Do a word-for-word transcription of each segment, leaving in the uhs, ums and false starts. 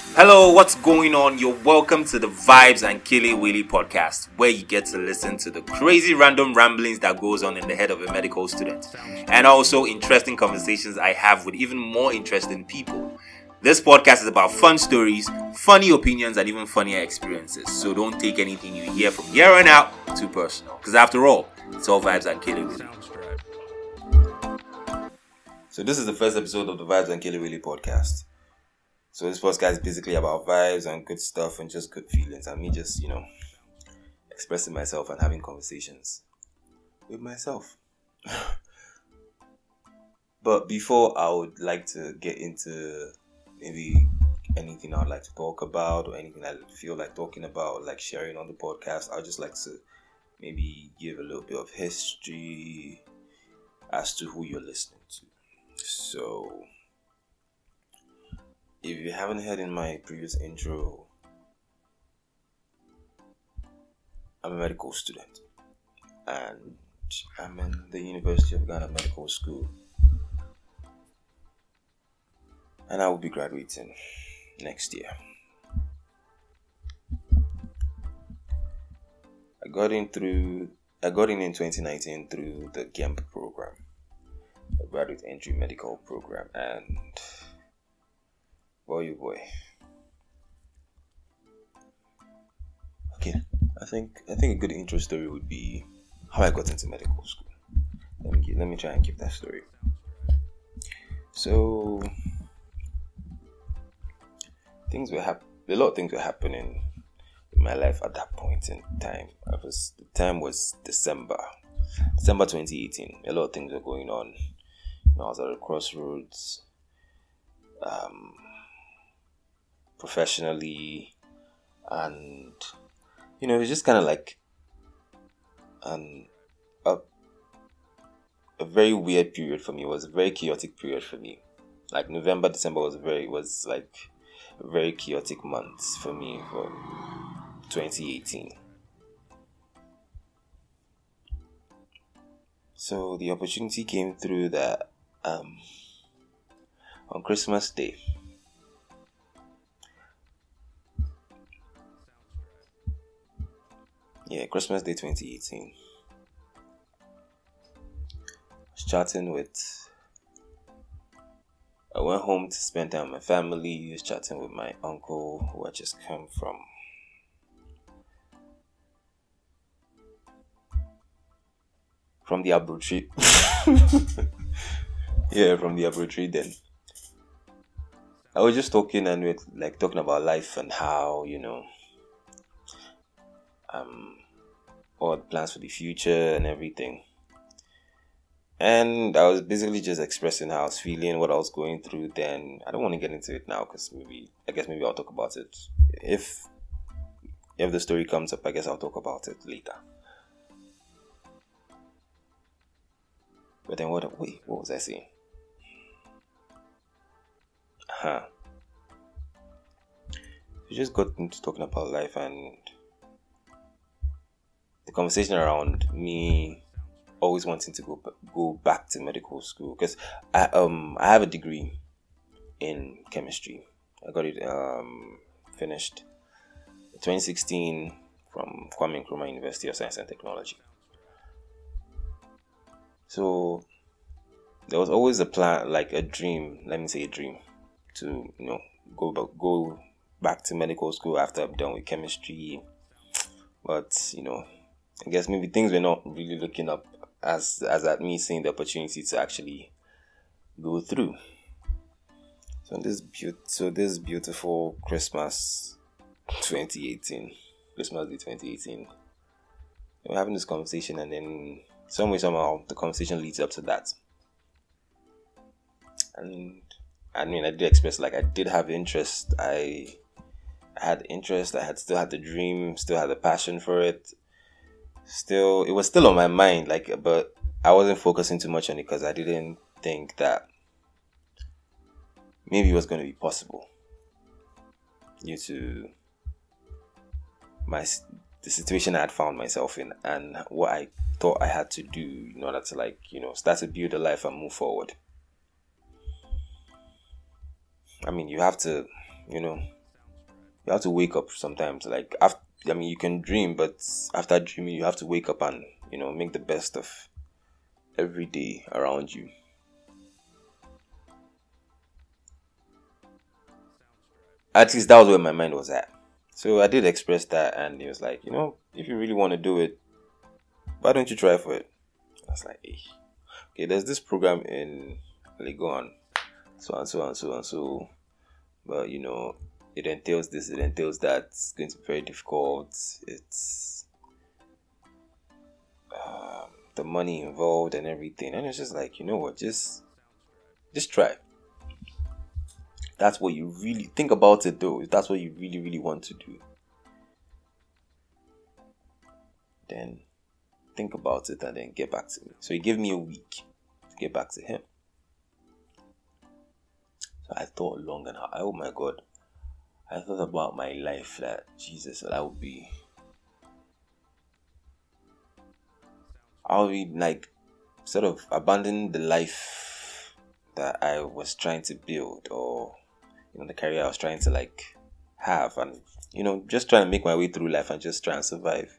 Hello, what's going on? You're welcome to the Vibes and Killy Willy podcast, where you get to listen to the crazy random ramblings that goes on in the head of a medical student, and also interesting conversations I have with even more interesting people. This podcast is about fun stories, funny opinions, and even funnier experiences. So don't take anything you hear from here on out too personal, because after all, it's all Vibes and Killy Willy. So this is the first episode of the Vibes and Killy Willy podcast. So this podcast is basically about vibes and good stuff and just good feelings and me just, you know, expressing myself and having conversations with myself. But before I would like to get into maybe anything I'd like to talk about or anything I feel like talking about, like sharing on the podcast, I'd just like to maybe give a little bit of history as to who you're listening to. So, if you haven't heard in my previous intro, I'm a medical student and I'm in the University of Ghana Medical School and I will be graduating next year. I got in through I got in in twenty nineteen through the GEMP program, the Graduate Entry Medical Program, and boy, oh boy. Okay, I think I think a good intro story would be how I got into medical school. Let me let me try and keep that story. So things were hap- a lot of things were happening in my life at that point in time. I was the time was December, December twenty eighteen. A lot of things were going on. You know, I was at a crossroads. Um. Professionally, and you know, it was just kind of like um a, a very weird period for me. It was a very chaotic period for me. Like November, December was very was like a very chaotic months for me for twenty eighteen. So the opportunity came through that um on Christmas Day. Yeah, Christmas Day twenty eighteen. I was chatting with... I went home to spend time with my family. I was chatting with my uncle who had just come from... From the laboratory. Yeah, from the laboratory then. I was just talking and we were like talking about life and how, you know... Um, all the plans for the future and everything. And I was basically just expressing how I was feeling, what I was going through then. I don't want to get into it now because maybe, I guess maybe I'll talk about it. If, if the story comes up, I guess I'll talk about it later. But then what, wait, what was I saying? Huh. We just got into talking about life and the conversation around me always wanting to go go back to medical school because I um I have a degree in chemistry. I got it um finished in twenty sixteen from Kwame Nkrumah University of Science and Technology. So there was always a plan, like a dream. Let me say a dream to you know go back, go back to medical school after I'm done with chemistry, but you know. I guess maybe things were not really looking up as as at me seeing the opportunity to actually go through. So this be- so this beautiful Christmas twenty eighteen, Christmas Day twenty eighteen, we're having this conversation, and then some way somehow the conversation leads up to that. And I mean, I did express like I did have interest. I, I had interest. I had still had the dream, still had the passion for it. Still, it was still on my mind, like, but I wasn't focusing too much on it because I didn't think that maybe it was going to be possible due to my the situation I had found myself in and what I thought I had to do in order to, like, you know, start to build a life and move forward. I mean, you have to, you know, you have to wake up sometimes. Like after, I mean, you can dream, but after dreaming, you have to wake up and, you know, make the best of every day around you. At least that was where my mind was at. So I did express that, and he was like, you know, if you really want to do it, why don't you try for it? I was like, hey. Okay, there's this program in Legon, so and so and so and so, but you know, it entails this, it entails that. It's going to be very difficult. It's um, the money involved and everything, and it's just like, you know what, just just try. That's what you really think about it, though. If that's what you really, really want to do, then think about it and then get back to me. So he gave me a week to get back to him. So I thought long and hard. Oh my God. I thought about my life, that Jesus, that would be, I would be like sort of abandoning the life that I was trying to build, or you know, the career I was trying to like have, and you know, just trying to make my way through life and just try and survive.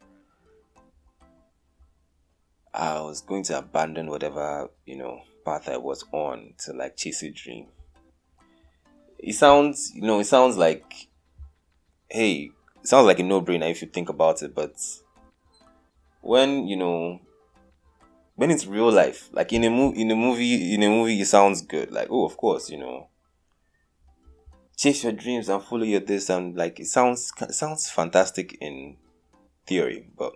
I was going to abandon whatever, you know, path I was on to like chase a dream. It sounds, you know, it sounds like, hey, it sounds like a no-brainer if you think about it, but when, you know, when it's real life, like in a movie, in a movie, in a movie, it sounds good. Like, oh, of course, you know, chase your dreams and follow your this, and like it sounds, it sounds fantastic in theory, but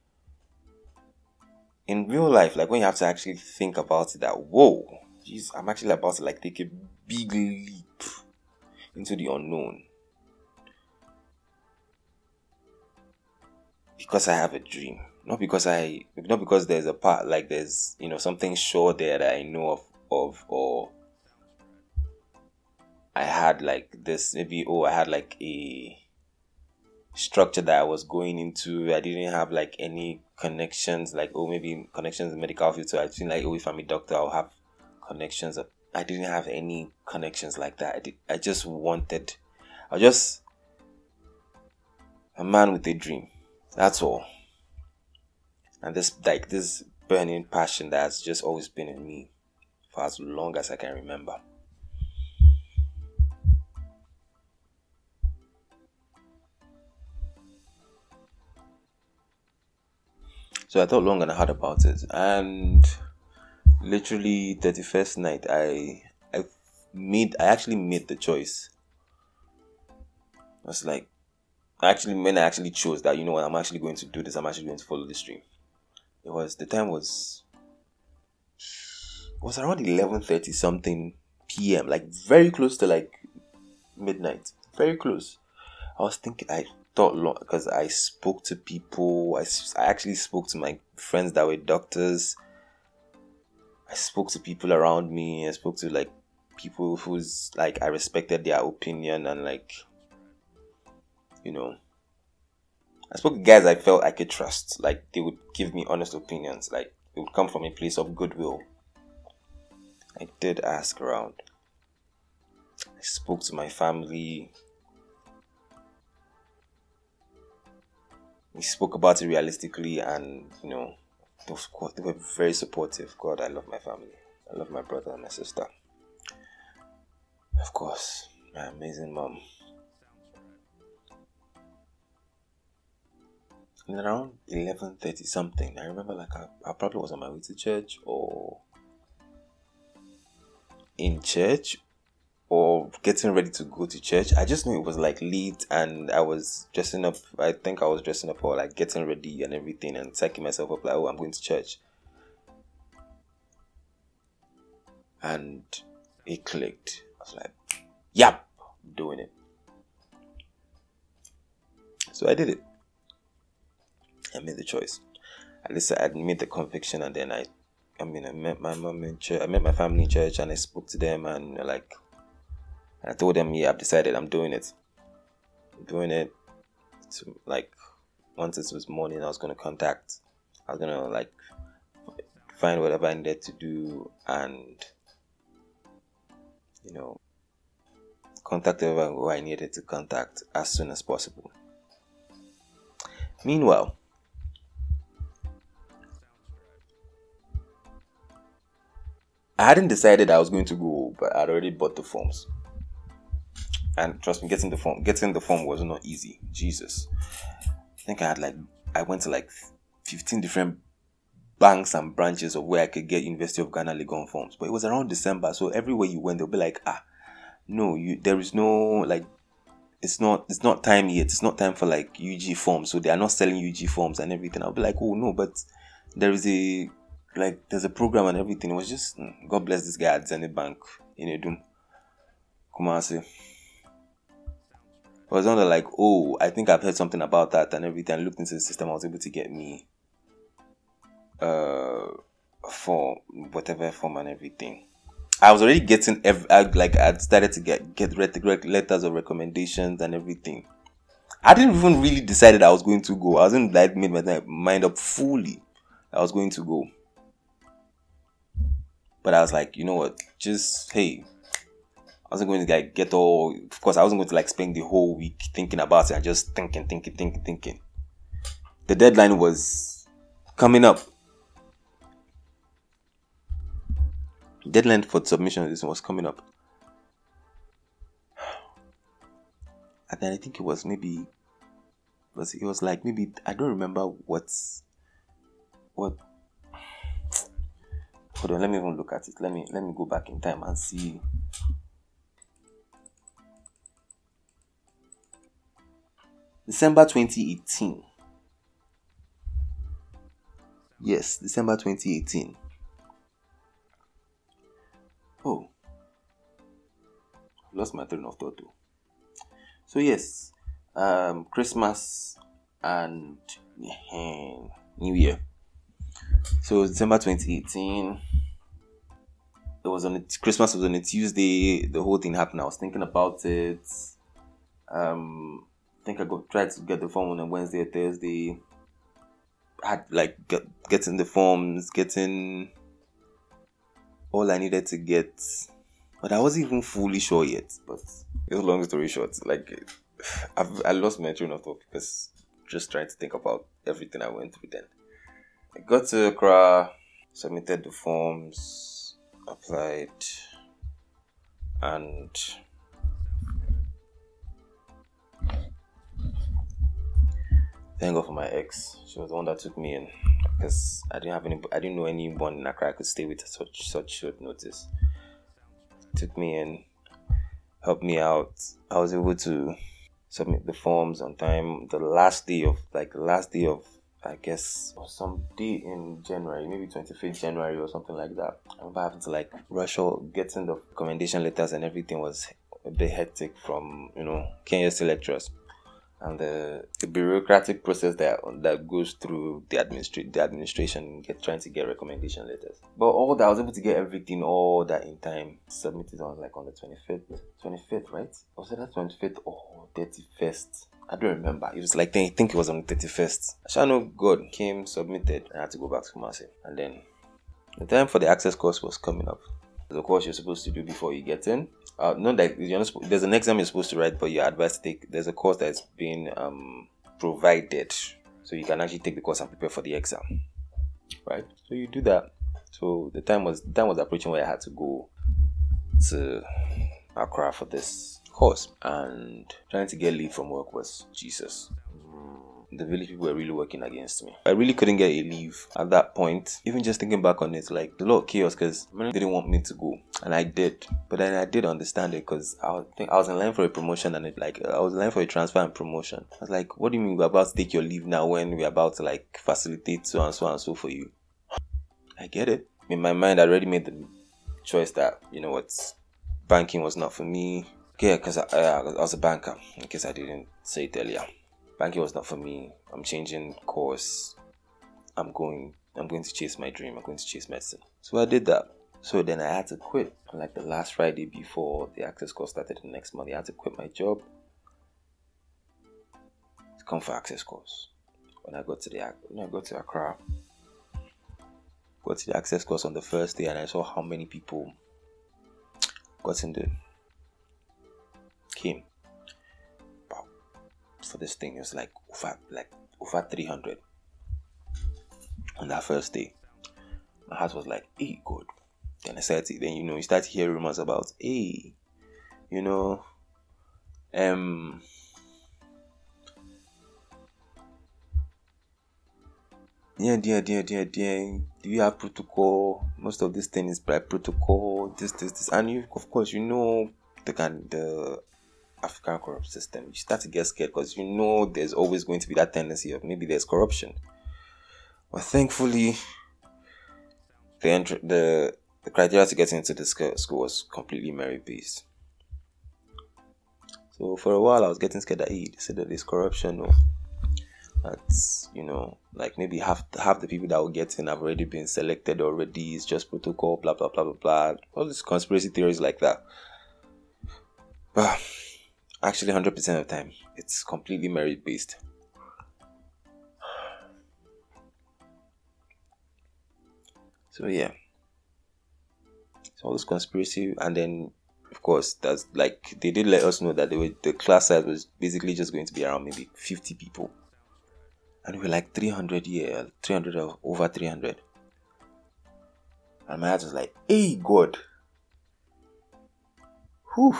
in real life, like when you have to actually think about it, that whoa, geez, I'm actually about to like take a big leap into the unknown because I have a dream. Not because I, not because there's a part, like there's, you know, something sure there that I know of, of, or I had like this, maybe, oh, I had like a structure that I was going into. I didn't have like any connections, like, oh, maybe connections in medical field. So I feel like, oh, if I'm a doctor, I'll have connections. I didn't have any connections like that. I, did, I just wanted, I was just a man with a dream. That's all. And this, like, this burning passion that has just always been in me for as long as I can remember. So I thought long and hard about it, and literally thirty-first night, I I made I actually made the choice. I was like, actually, when I actually chose that, you know what, I'm actually going to do this. I'm actually going to follow this dream. It was the time was it was around eleven thirty something p m, like very close to like midnight, very close. I was thinking, I thought long because I spoke to people. I, I actually spoke to my friends that were doctors. I spoke to people around me. I spoke to like people who's like I respected their opinion, and like, you know, I spoke to guys I felt I could trust. Like they would give me honest opinions. Like it would come from a place of goodwill. I did ask around. I spoke to my family. We spoke about it realistically, and you know, they were, they were very supportive. God, I love my family. I love my brother and my sister. Of course, my amazing mom. And around eleven thirty something, I remember like I, I probably was on my way to church, or in church, or getting ready to go to church. I just knew it was like late, and I was dressing up. I think I was dressing up, or like getting ready and everything, and psyching myself up like, oh, I'm going to church. And it clicked. I was like, yep, I'm doing it. So I did it. I made the choice. At least I made the conviction, and then I, I mean, I met my mom in church. I met my family in church, and I spoke to them, and like, I told them, yeah, I've decided I'm doing it. I'm doing it. So, like, once it was morning, I was going to contact, I was going to, like, find whatever I needed to do and, you know, contact everyone who I needed to contact as soon as possible. Meanwhile, I hadn't decided I was going to go, but I'd already bought the forms. And trust me, getting the form, getting the form was not easy. Jesus, I think I had like, I went to like fifteen different banks and branches of where I could get University of Ghana Legon forms. But it was around December, so everywhere you went, they'll be like, ah, no, you, there is no like, it's not, it's not time yet. It's not time for like U G forms, so they are not selling U G forms and everything. I'll be like, oh no, but there is a like, there's a program and everything. It was just, God bless this guy at Zenith Bank in Edum, Kumasi. It was not like, oh, I think I've heard something about that and everything. I looked into the system. I was able to get me uh for whatever form and everything. I was already getting every, I, like I started to get get letters of recommendations and everything. I didn't even really decide I was going to go. I wasn't like made my mind up fully. I was going to go, but I was like, you know what? Just hey, I wasn't going to like get all. Of course, I wasn't going to like spend the whole week thinking about it and just thinking, thinking, thinking, thinking. The deadline was coming up. Deadline for submission of this was coming up. And then I think it was maybe it was it was like maybe I don't remember what's what hold on, let me even look at it. Let me let me go back in time and see. December twenty eighteen. Yes, December twenty eighteen. Oh, I've lost my train of thought too. So yes, um, Christmas and uh, New Year. So December twenty eighteen. It was on a, Christmas was on a Tuesday. The whole thing happened. I was thinking about it. Um, I think I got tried to get the form on a Wednesday or Thursday. I had like get, getting the forms, getting all I needed to get, but I wasn't even fully sure yet. But it's a long story short. Like I've, I lost my train of thought because just trying to think about everything I went through then. I got to Accra, submitted the forms, applied, and thank God for my ex. She was the one that took me in because I didn't have any. I didn't know anyone in Accra I could stay with at such such short notice. Took me in, helped me out. I was able to submit the forms on time. The last day of like the last day of I guess or some day in January, maybe twenty-fifth January or something like that. I remember having to like rush all getting the recommendation letters and everything was a bit hectic from you know K S C lecturers. And the, the bureaucratic process that that goes through the administra- the administration get trying to get recommendation letters. But all that I was able to get everything all that in time. Submitted on like on the twenty-fifth, twenty-fifth, right? Or was it that twenty-fifth or thirty-first? I don't remember. It was like I think it was on the thirty-first. I shall know God came, submitted, and I had to go back to Kumasi. And then the time for the access course was coming up. The course you're supposed to do before you get in. Uh, not that you're not, there's an exam you're supposed to write, but you're advised to take. There's a course that's been um, provided, so you can actually take the course and prepare for the exam, right? So you do that. So the time was the time was approaching where I had to go to Accra for this course, and trying to get leave from work was Jesus. The village people were really working against me. I really couldn't get a leave at that point. Even just thinking back on it, like a lot of chaos because they didn't want me to go, and I did. But then I did understand it because I was think I was in line for a promotion, and it like I was in line for a transfer and promotion. I was like, "What do you mean we're about to take your leave now when we're about to like facilitate so and so and so for you?" I get it. In my mind, I already made the choice that you know what, banking was not for me. Yeah, because I, I, I was a banker. In case I didn't say it earlier. Banking was not for me. I'm changing course. I'm going I'm going to chase my dream. I'm going to chase medicine. So I did that. So then I had to quit. Like the last Friday before the access course started the next month, I had to quit my job to come for access course. When I got to the when I got to Accra, got to the access course on the first day, and I saw how many people got in the came. Wow. For this thing, it was like over, like over three hundred on that first day. My heart was like, hey, God. Then I started, then, you know, you start to hear rumors about, hey, you know, um, yeah, yeah, yeah, yeah, yeah. Do you have protocol? Most of this thing is by protocol. This, this, this, and you, of course, you know the kind, the African corrupt system. You start to get scared because you know there's always going to be that tendency of maybe there's corruption. But thankfully, the entry, the the criteria to get into the school was completely merit based. So for a while, I was getting scared that hey, they said that there's corruption. Or that's, you know, like maybe half half the people that will get in have already been selected already. It's just protocol, blah blah blah blah blah. All these conspiracy theories like that. But actually, one hundred percent of the time, it's completely merit based. So yeah, so all this conspiracy, and then of course that's like they did let us know that they were, the class size was basically just going to be around maybe fifty people, and we were like three hundred, yeah, three hundred or over three hundred, and my heart was like, hey God, whew.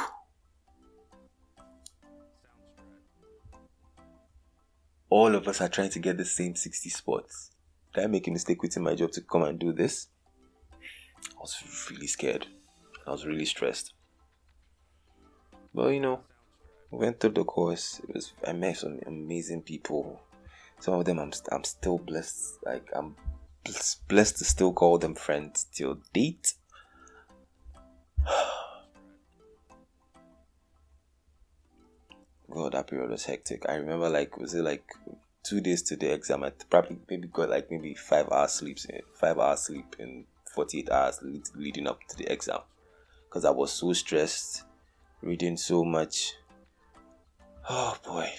All of us are trying to get the same sixty spots. Did I make a mistake quitting my job to come and do this? I was really scared. I was really stressed. But you know, we went through the course. It was I met some amazing people. Some of them I'm I'm still blessed. Like I'm blessed to still call them friends till date. God, that period was hectic. I remember like was it like two days to the exam? I probably maybe got like maybe five hours sleep, five hours sleep in forty-eight hours leading up to the exam, because I was so stressed, reading so much. Oh boy!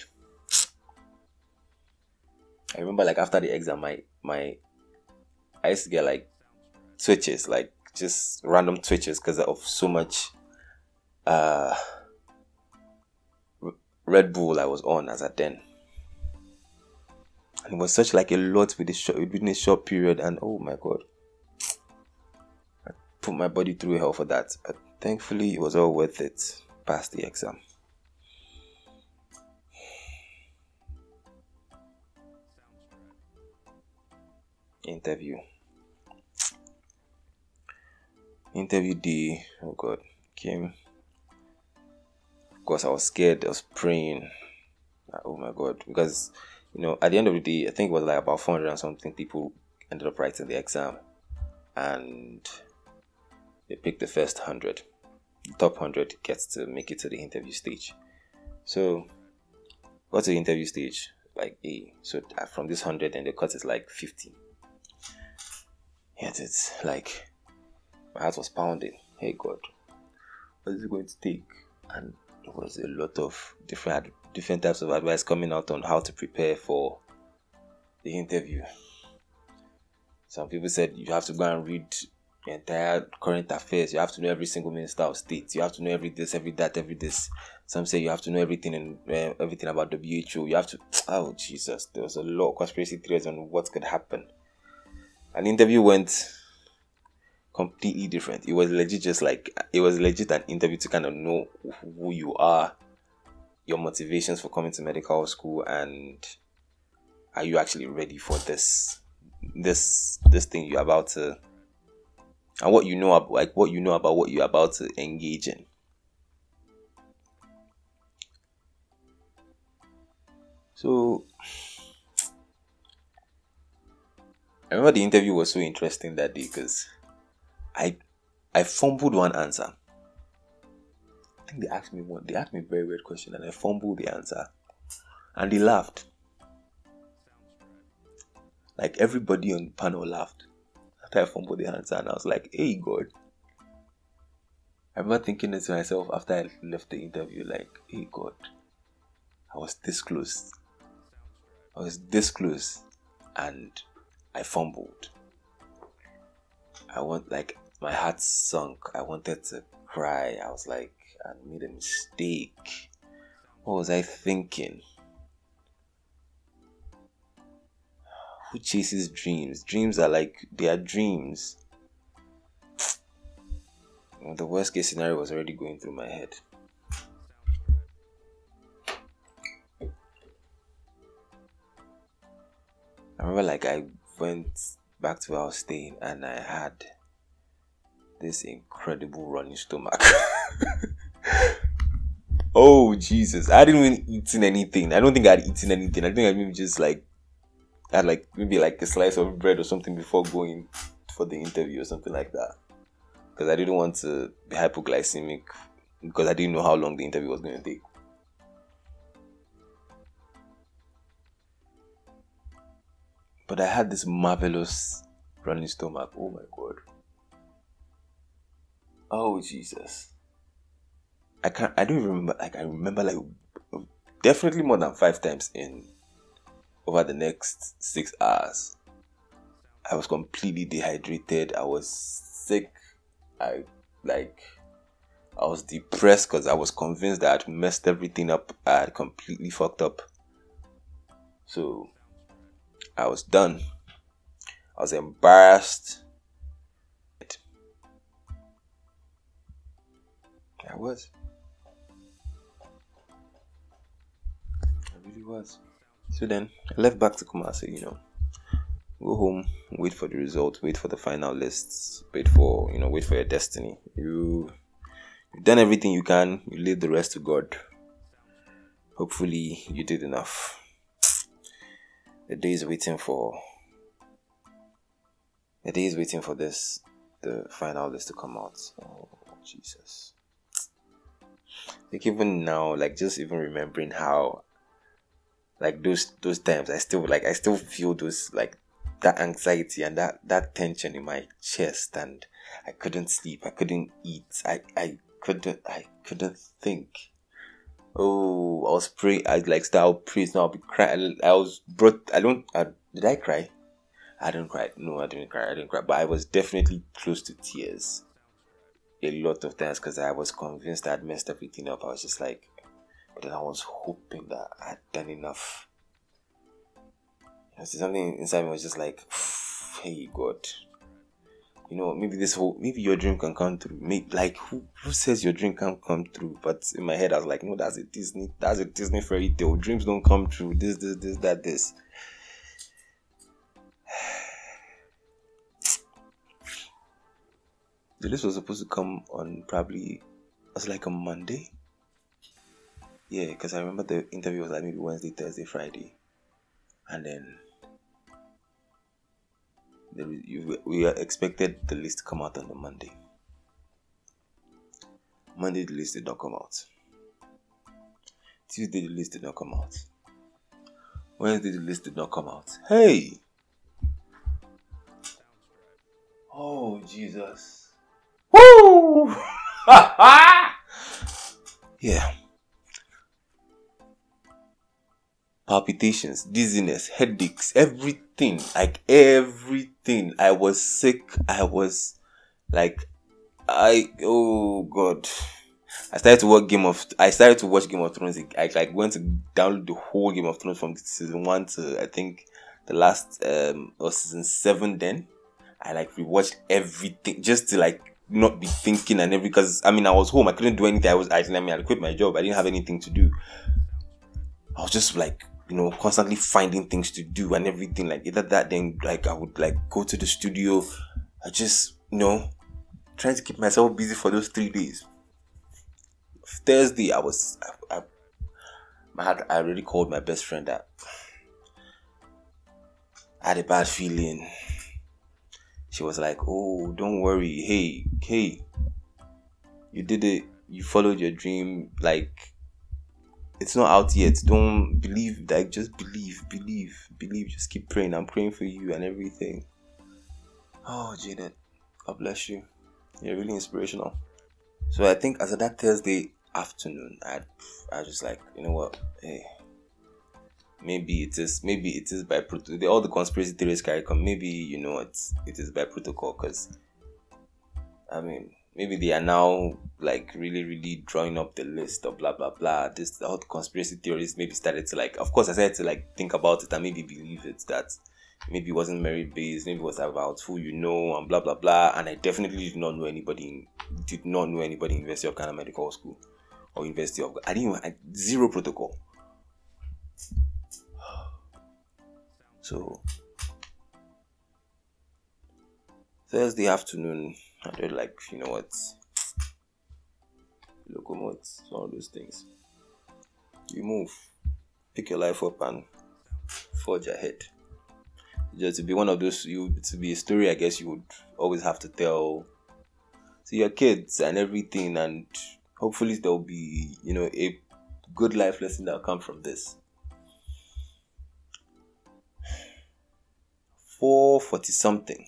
I remember like after the exam, my my I used to get like twitches, like just random twitches because of so much uh Red Bull I was on as at then. And it was such like a lot with a short, within a short period, and oh my God, I put my body through hell for that. But thankfully, it was all worth it. Passed the exam. Interview. Interview day. Oh God, came. Of course, I was scared. I was praying. Oh my God, because you know, at the end of the day, I think it was like about four hundred and something people ended up writing the exam, and they picked the first one hundred. The top one hundred gets to make it to the interview stage. So, got to the interview stage, like, hey, so from this one hundred, and the cut is like fifty. Yet it's like, my heart was pounding. Hey God, what is it going to take? And it was a lot of different different types of advice coming out on how to prepare for the interview. Some people said you have to go and read the entire current affairs. You have to know every single minister of state. You have to know every this, every that, every this. Some say you have to know everything and uh, everything about W H O. You have to. Oh Jesus! There was a lot of conspiracy theories on what could happen. An interview went completely different. It was legit, just like it was legit an interview to kind of know who you are, your motivations for coming to medical school, and are you actually ready for this, this, this thing you're about to, and what you know about, like what you know about what you're about to engage in. So, I remember the interview was so interesting that day because I, I fumbled one answer. I think they asked me one. They asked me a very weird question, and I fumbled the answer, and they laughed. Like everybody on the panel laughed after I fumbled the answer, and I was like, "Hey God!" I remember thinking it to myself after I left the interview, like, "Hey God, I was this close. I was this close, and I fumbled. I want like my heart sunk. I wanted to cry. I was like, I made a mistake." What was I thinking? Who chases dreams? Dreams are like, they are dreams. Well, the worst case scenario was already going through my head. I remember like I went back to where I was staying and I had this incredible running stomach. Oh Jesus. I hadn't even eaten anything. I don't think I'd eaten anything. I think I maybe just like had like maybe like a slice of bread or something before going for the interview or something like that. Because I didn't want to be hypoglycemic because I didn't know how long the interview was going to take. But I had this marvelous running stomach. Oh my God. Oh Jesus. I can't, I don't even remember, like I remember like definitely more than five times in over the next six hours. I was completely dehydrated. I was sick. I like I was depressed because I was convinced that I'd messed everything up. I had completely fucked up. So I was done. I was embarrassed. I was. I really was. So then I left back to Kumasi, you know. Go home, wait for the result, wait for the final lists, wait for, you know, wait for your destiny. You, you've done everything you can, you leave the rest to God. Hopefully you did enough. The day is waiting for, the day is waiting for this, the final list to come out. Oh, Jesus. Like even now, like just even remembering how, like those, those times, I still, like, I still feel those, like, that anxiety and that, that tension in my chest, and I couldn't sleep, I couldn't eat, I, I couldn't, I couldn't think. Oh, I was praying, I'd like start praying, now I'll be crying, I was brought, I don't, I, did I cry? I didn't cry, no, I didn't cry, I didn't cry, but I was definitely close to tears a lot of times because I was convinced I'd messed everything up. I was just like, but then I was hoping that I'd done enough. So something inside me was just like, hey God, you know, maybe this whole, maybe your dream can come through. Maybe, like, who who says your dream can't come through? But in my head, I was like, no, that's a Disney, that's a Disney fairy tale. Dreams don't come true. This, this, this, that, this. The list was supposed to come on probably, was it like a Monday? Yeah, because I remember the interview was like maybe Wednesday, Thursday, Friday, and then the, you, we expected the list to come out on the Monday. Monday the list did not come out. Tuesday the list did not come out. Wednesday the list did not come out. Hey! Oh Jesus! Woo! Yeah. Palpitations, dizziness, headaches, everything, like everything. I was sick. I was like, I, oh God. I started to watch Game of, I started to watch Game of Thrones. I like went to download the whole Game of Thrones from season one to, I think, the last, um, or season seven then. I like rewatched everything just to like not be thinking and everything. Because, I mean, I was home. I couldn't do anything. I was, I, I mean, I quit my job. I didn't have anything to do. I was just like, you know, constantly finding things to do and everything. Like either that, then like I would like go to the studio. I just, you know, trying to keep myself busy for those three days. Thursday, I was, I, I, I had, I already called my best friend that I had a bad feeling. She was like, "Oh, don't worry. Hey, hey, you did it. You followed your dream. Like, it's not out yet. Don't believe. Like, just believe, believe, believe. Just keep praying. I'm praying for you and everything." Oh, Jaden, God bless you. You're really inspirational. So I think as of that Thursday afternoon, I I was just like, you know what? Hey, maybe it is. Maybe it is by protocol. All the conspiracy theories carry come. Maybe you know it's it is by protocol. Cause I mean, maybe they are now like really, really drawing up the list of blah blah blah. This all the conspiracy theories maybe started to like. Of course, I started to like think about it and maybe believe it that maybe it wasn't merit based, maybe it was about who you know and blah blah blah. And I definitely did not know anybody. In, did not know anybody in University of Ghana Medical School or University of. I didn't even I, zero protocol. So Thursday afternoon, I did like, you know what, locomotes, one of those things. You move, pick your life up and forge ahead. Just to be one of those, you to be a story, I guess you would always have to tell to your kids and everything, and hopefully there'll be, you know, a good life lesson that'll come from this. four forty something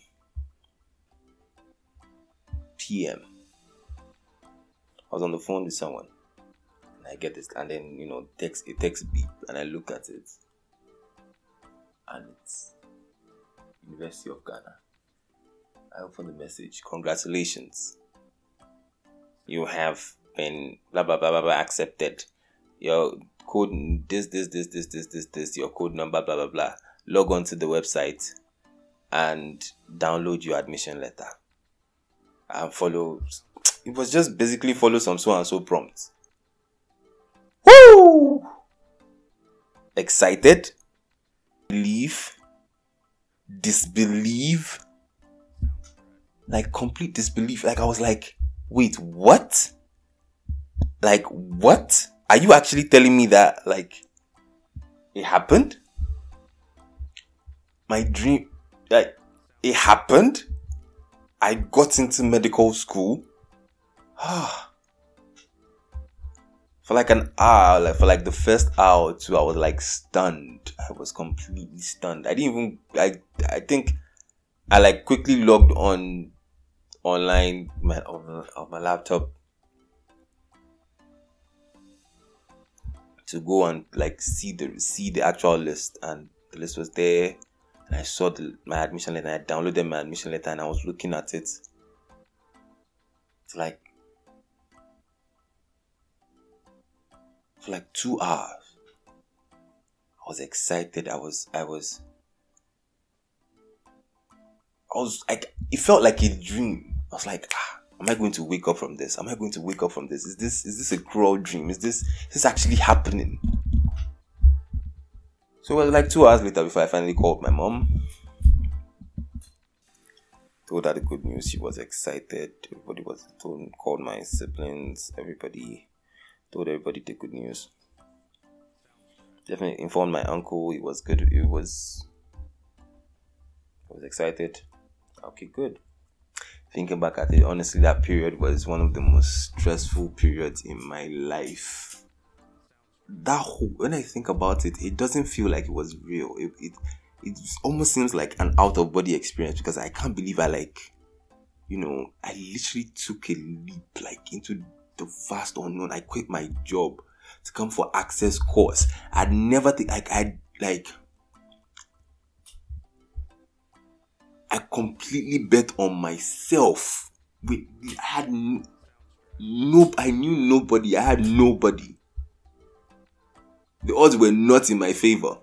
p.m. I was on the phone with someone and I get this, and then, you know, text it text beep, and I look at it and it's University of Ghana. I open the message. Congratulations. You have been blah blah blah blah, blah accepted. Your code this this this this this this this your code number blah blah blah. Log on to the website and download your admission letter. And follow. It was just basically follow some so and so prompts. Woo! Excited, believe, disbelieve, like complete disbelief. Like I was like, wait, what? Like what? Are you actually telling me that like it happened? My dream, like it happened. I got into medical school. For like an hour, like for like the first hour or two, I was like stunned. I was completely stunned. I didn't even, I, I think I like quickly logged on online my, on, on my laptop to go and like see the, see the actual list, and the list was there. And I saw the, my admission letter, and I downloaded my admission letter, and I was looking at it. It's like, for like two hours. I was excited. I was, I was, I was like, it felt like a dream. I was like, ah, am I going to wake up from this? Am I going to wake up from this? Is this, is this a cruel dream? Is this, is this actually happening? So it was like two hours later before I finally called my mom. Told her the good news. She was excited. Everybody was told, called my siblings. Everybody told everybody the good news. Definitely informed my uncle. It was good. It was. I was excited. Okay, good. Thinking back at it, honestly, that period was one of the most stressful periods in my life. That whole, when I think about it, it doesn't feel like it was real. It, it it almost seems like an out of body experience, because I can't believe I like, you know, I literally took a leap like into the vast unknown. I quit my job to come for access course. I'd never think like I like I completely bet on myself. We, I had no, no I knew nobody. I had nobody. The odds were not in my favor.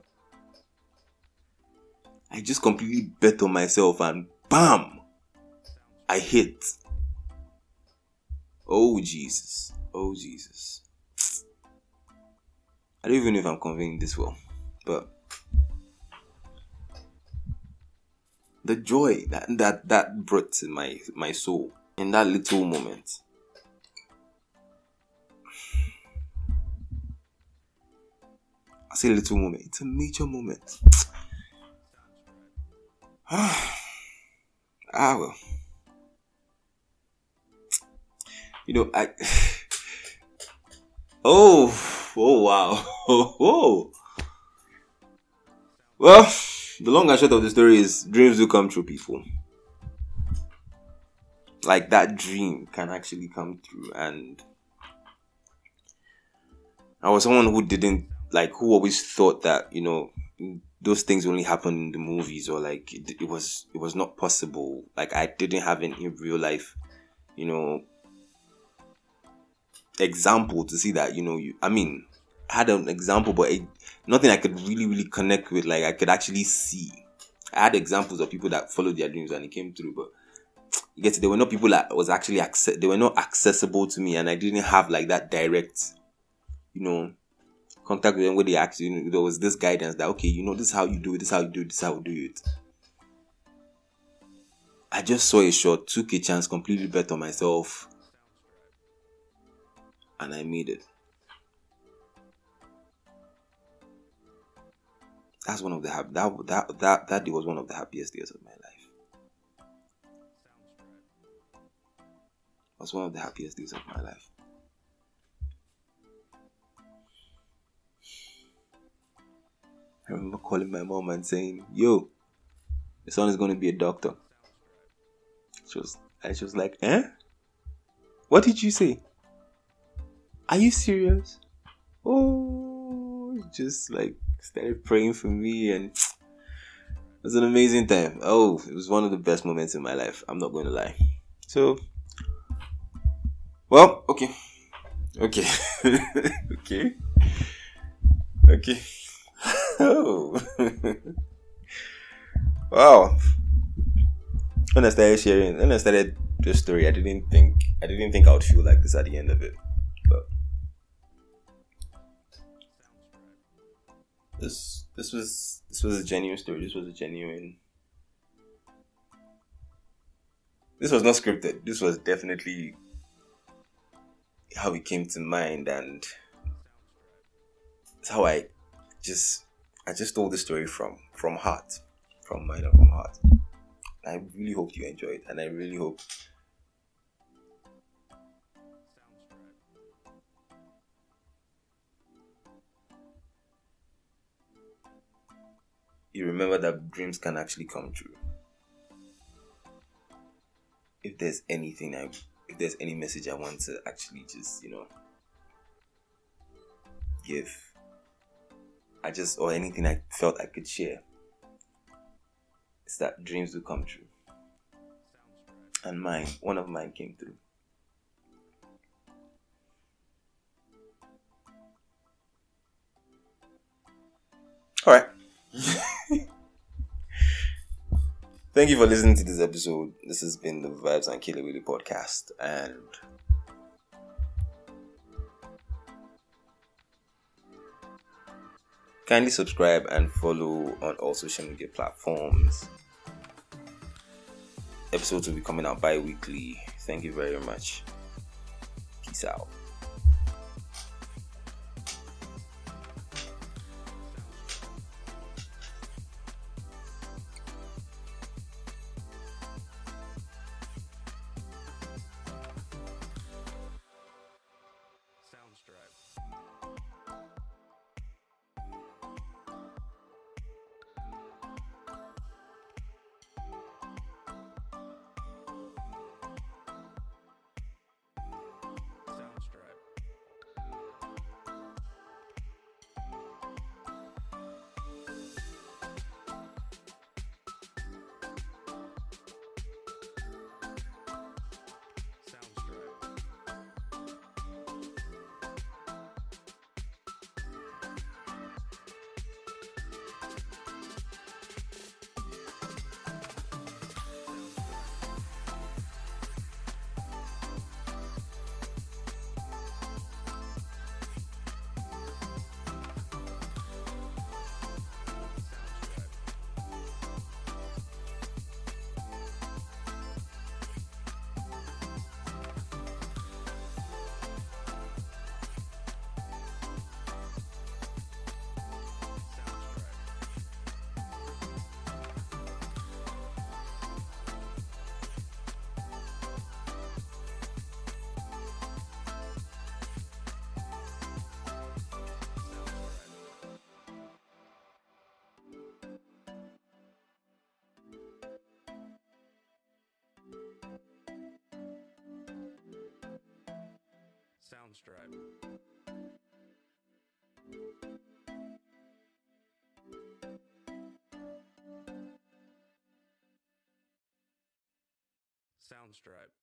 I just completely bet on myself, and bam! I hit. Oh Jesus. Oh Jesus. I don't even know if I'm conveying this well, but the joy that that, that brought to my, my soul in that little moment. I say little moment. It's a major moment. ah well. You know, I Oh oh wow. Oh, oh. Well, the long and short of the story is dreams do come true, people. Like that dream can actually come true. And I was someone who didn't like who always thought that, you know, those things only happen in the movies, or like it, it was it was not possible. Like I didn't have any real life you know, example to see that, you know, you, I mean, I had an example, but it, nothing I could really, really connect with, like I could actually see. I had examples of people that followed their dreams and it came through, but you get it, they were not people that was actually acce- they were not accessible to me, and I didn't have like that direct, you know, contact with them where they actually, you know, there was this guidance that, okay, you know, this is how you do it, this is how you do it, this is how you do it. I just saw a shot, took a chance, completely bet on myself, and I made it. That's one of the hap- that that that that day was one of the happiest days of my life. It was one of the happiest days of my life. I remember calling my mom and saying, "Yo, the son is going to be a doctor." She was, and she was like, "Eh? What did you say? Are you serious?" Oh, just like started praying for me, and it was an amazing time. Oh, it was one of the best moments in my life. I'm not going to lie. So, well, okay, okay, okay, okay. Oh, wow. When I started sharing, when I started the story, I didn't think, I didn't think I would feel like this at the end of it. But this, this was, this was a genuine story. This was a genuine. This was not scripted. This was definitely how it came to mind, and it's how I just, I just told the story from from heart, from mind and from heart. I really hope you enjoyed, and I really hope you remember that dreams can actually come true. If there's anything I, if there's any message I want to actually just, you know, give, I just, or anything I felt I could share, it's that dreams will come true. And mine, one of mine came through. All right. Thank you for listening to this episode. This has been the Vibes and Killer Willy podcast, and kindly subscribe and follow on all social media platforms. Episodes will be coming out bi-weekly. Thank you very much. Peace out. Soundstripe. Soundstripe.